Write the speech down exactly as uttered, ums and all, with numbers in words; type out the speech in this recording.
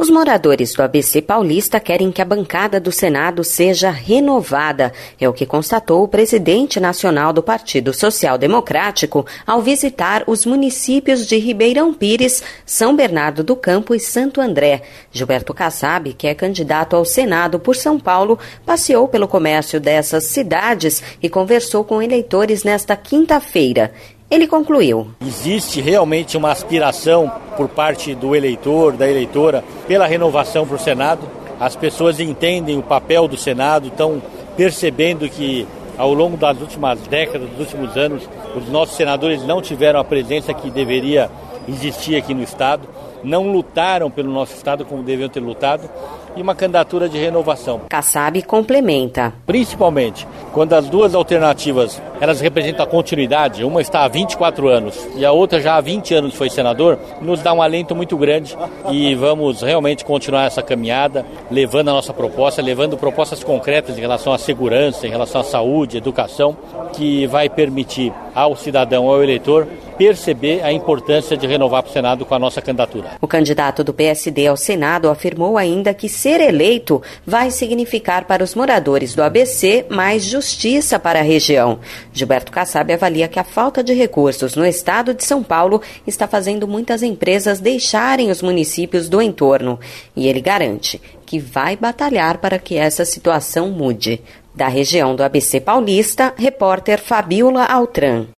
Os moradores do A B C Paulista querem que a bancada do Senado seja renovada. É o que constatou o presidente nacional do Partido Social Democrático ao visitar os municípios de Ribeirão Pires, São Bernardo do Campo e Santo André. Gilberto Kassab, que é candidato ao Senado por São Paulo, passeou pelo comércio dessas cidades e conversou com eleitores nesta quinta-feira. Ele concluiu. Existe realmente uma aspiração por parte do eleitor, da eleitora, pela renovação para o Senado. As pessoas entendem o papel do Senado, estão percebendo que ao longo das últimas décadas, dos últimos anos, os nossos senadores não tiveram a presença que deveria existir aqui no Estado, não lutaram pelo nosso Estado como deveriam ter lutado, e uma candidatura de renovação. Kassab complementa. Principalmente quando as duas alternativas, elas representam a continuidade, uma está há vinte e quatro anos e a outra já há vinte anos foi senador, nos dá um alento muito grande e vamos realmente continuar essa caminhada, levando a nossa proposta, levando propostas concretas em relação à segurança, em relação à saúde, educação, que vai permitir ao cidadão, ao eleitor, perceber a importância de renovar para o Senado com a nossa candidatura. O candidato do P S D ao Senado afirmou ainda que ser eleito vai significar para os moradores do A B C mais justiça para a região. Gilberto Kassab avalia que a falta de recursos no estado de São Paulo está fazendo muitas empresas deixarem os municípios do entorno. E ele garante que vai batalhar para que essa situação mude. Da região do A B C Paulista, repórter Fabiola Altran.